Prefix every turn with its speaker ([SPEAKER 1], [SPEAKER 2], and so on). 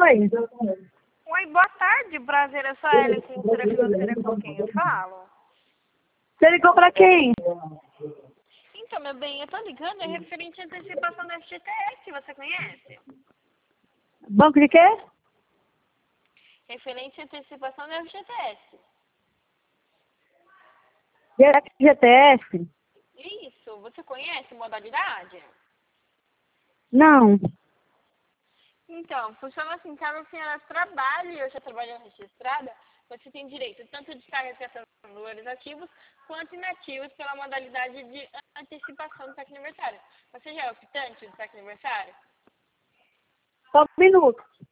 [SPEAKER 1] Oi.
[SPEAKER 2] Oi, boa tarde, prazer, eu sou a Ellen, consultora financeira com quem eu falo.
[SPEAKER 1] Você ligou pra quem?
[SPEAKER 2] Então, meu bem, eu tô ligando, é referente à antecipação do FGTS, você conhece?
[SPEAKER 1] Banco de quê?
[SPEAKER 2] Referente à antecipação do FGTS.
[SPEAKER 1] GTS?
[SPEAKER 2] Isso, você conhece modalidade?
[SPEAKER 1] Não.
[SPEAKER 2] Então, funciona assim, caso a senhora trabalhe ou já trabalhou registrada, você tem direito tanto de carregação de valores ativos quanto inativos pela modalidade de antecipação do saque aniversário. Você já é optante do saque aniversário?
[SPEAKER 1] Só um minuto.